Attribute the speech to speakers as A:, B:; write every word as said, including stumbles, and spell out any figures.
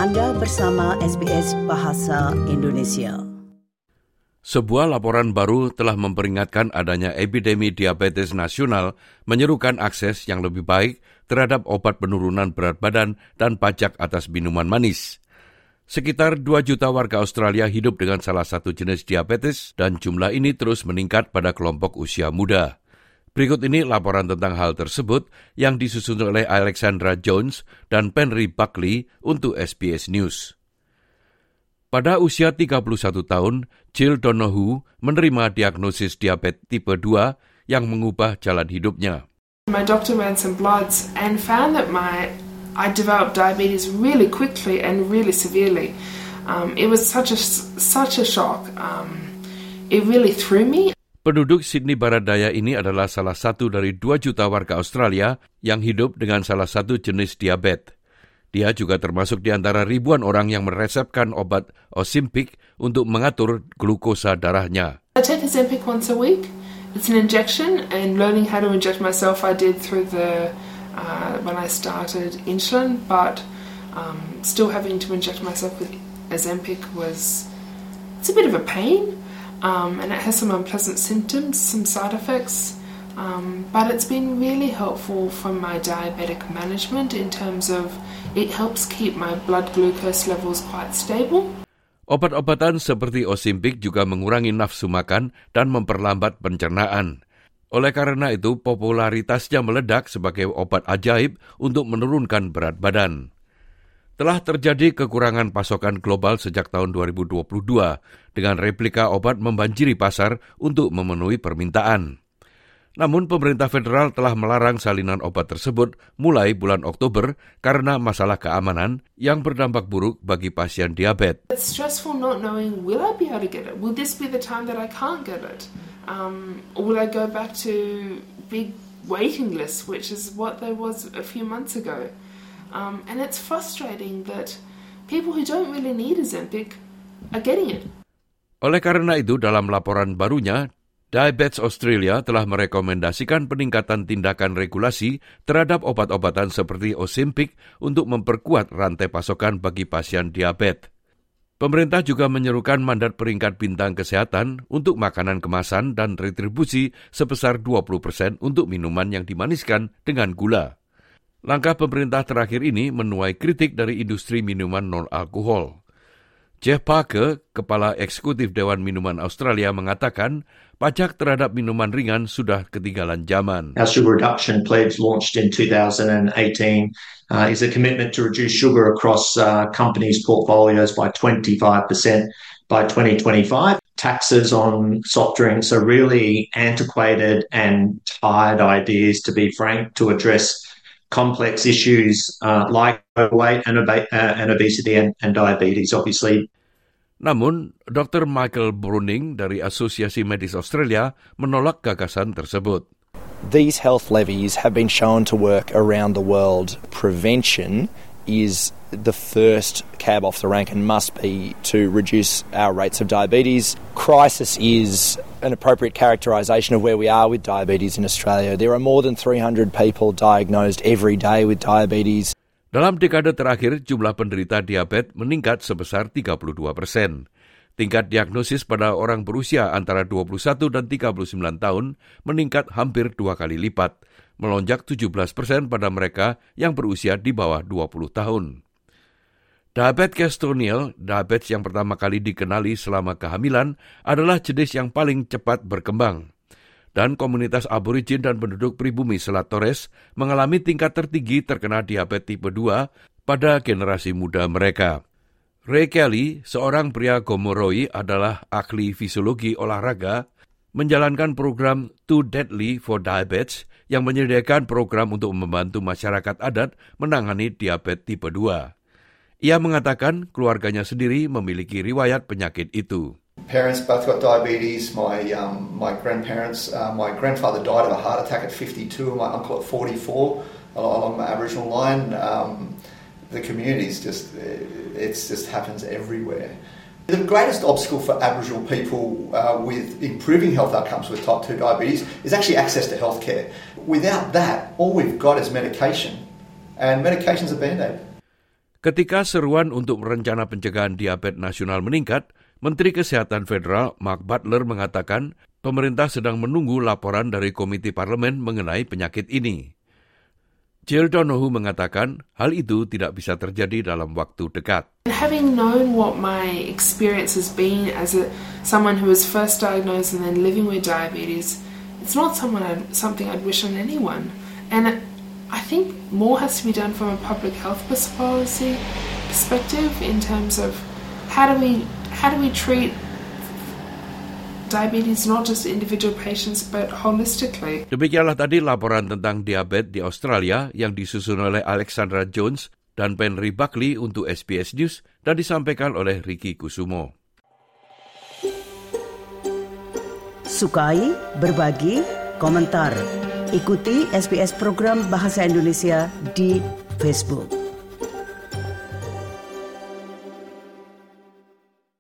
A: Anda bersama S B S Bahasa Indonesia.
B: Sebuah laporan baru telah memperingatkan adanya epidemi diabetes nasional menyerukan akses yang lebih baik terhadap obat penurunan berat badan dan pajak atas minuman manis. Sekitar dua juta warga Australia hidup dengan salah satu jenis diabetes dan jumlah ini terus meningkat pada kelompok usia muda. Berikut ini laporan tentang hal tersebut yang disusun oleh Alexandra Jones dan Penry Buckley untuk S B S News. Pada usia tiga puluh satu tahun, Jill Donohue menerima diagnosis diabetes tipe dua yang mengubah jalan hidupnya.
C: My doctor ran some bloods and found that my I developed diabetes really quickly and really severely. Um, it was such a such a shock. Um, it really threw me.
B: Penduduk Sydney Barat Daya ini adalah salah satu dari dua juta warga Australia yang hidup dengan salah satu jenis diabetes. Dia juga termasuk di antara ribuan orang yang meresepkan obat Ozempic untuk mengatur glukosa darahnya.
C: I take Ozempic once a week. It's an injection, and learning how to inject myself I did through the uh, when I started insulin, but um, still having to inject myself with Ozempic was it's a bit of a pain, um, and it has some unpleasant symptoms, some side effects. Um, but it's been really helpful for my diabetic management in terms of it helps keep my blood glucose levels quite stable.
B: Obat-obatan seperti Ozempic juga mengurangi nafsu makan dan memperlambat pencernaan. Oleh karena itu, popularitasnya meledak sebagai obat ajaib untuk menurunkan berat badan. Telah terjadi kekurangan pasokan global sejak tahun dua ribu dua puluh dua, dengan replika obat membanjiri pasar untuk memenuhi permintaan. Namun pemerintah federal telah melarang salinan obat tersebut mulai bulan Oktober karena masalah keamanan yang berdampak buruk bagi pasien diabetes.
C: It's stressful not knowing, will I be able to get it? Will this be the time that I can't get it? Um, or will I go back to big waiting lists, which is what there was a few months ago? Um, and it's frustrating that people who don't really need Ozempic are getting it.
B: Oleh karena itu, dalam laporan barunya, Diabetes Australia telah merekomendasikan peningkatan tindakan regulasi terhadap obat-obatan seperti Ozempic untuk memperkuat rantai pasokan bagi pasien diabetes. Pemerintah juga menyerukan mandat peringkat bintang kesehatan untuk makanan kemasan dan retribusi sebesar dua puluh persen untuk minuman yang dimaniskan dengan gula. Langkah pemerintah terakhir ini menuai kritik dari industri minuman non-alkohol. Jeff Parker, Kepala Eksekutif Dewan Minuman Australia, mengatakan pajak terhadap minuman ringan sudah ketinggalan zaman.
D: Our sugar reduction pledge launched in two thousand eighteen uh, is a commitment to reduce sugar across uh, companies' portfolios by twenty-five percent by twenty twenty-five. Taxes on soft drinks are really antiquated and tired ideas, to be frank, to address complex issues uh, like overweight and, ob- uh, and obesity and, and diabetes, obviously.
B: Namun, Doktor Michael Bruning dari Asosiasi Medis Australia menolak gagasan tersebut.
E: These health levies have been shown to work around the world. Prevention is the first cab off the rank and must be to reduce our rates of diabetes. Crisis is an appropriate characterisation of where we are with diabetes in Australia. There are more than three hundred people diagnosed every day with diabetes.
B: Dalam dekade terakhir, jumlah penderita diabetes meningkat sebesar tiga puluh dua persen. Tingkat diagnosis pada orang berusia antara dua puluh satu dan tiga puluh sembilan tahun meningkat hampir dua kali lipat, melonjak tujuh belas persen pada mereka yang berusia di bawah dua puluh tahun. Diabetes gestasional, diabetes yang pertama kali dikenali selama kehamilan, adalah jenis yang paling cepat berkembang. Dan komunitas aborigin dan penduduk pribumi Selat Torres mengalami tingkat tertinggi terkena diabetes tipe dua pada generasi muda mereka. Ray Kelly, seorang pria Gomeroi, adalah ahli fisiologi olahraga, menjalankan program Too Deadly for Diabetes yang menyediakan program untuk membantu masyarakat adat menangani diabetes tipe dua. Ia mengatakan keluarganya sendiri memiliki riwayat penyakit itu.
F: Parents both got diabetes. My um, my grandparents, uh, my grandfather died of a heart attack at fifty-two, and my uncle at forty-four, along the Aboriginal line. Um, the community's just, it just happens everywhere. The greatest obstacle for Aboriginal people uh, with improving health outcomes with type two diabetes is actually access to healthcare. Without that, all we've got is medication, and medication's a band-aid.
B: Ketika seruan untuk rencana pencegahan diabetes nasional meningkat, Menteri Kesehatan Federal Mark Butler mengatakan pemerintah sedang menunggu laporan dari Komite Parlemen mengenai penyakit ini. Jill Donohue mengatakan hal itu tidak bisa terjadi dalam waktu dekat.
C: Having known what my experience has been as a, someone who was first diagnosed and then living with diabetes, it's not someone I'd, something I'd wish on anyone. And I think more has to be done from a public health policy perspective in terms of how do we how do we treat diabetes not just individual patients but holistically.
B: Demikianlah tadi laporan tentang diabetes di Australia yang disusun oleh Alexandra Jones dan Penry Buckley untuk S B S News dan disampaikan oleh Ricky Kusumo.
A: Sukai, berbagi, komentar. Ikuti S B S program Bahasa Indonesia di Facebook.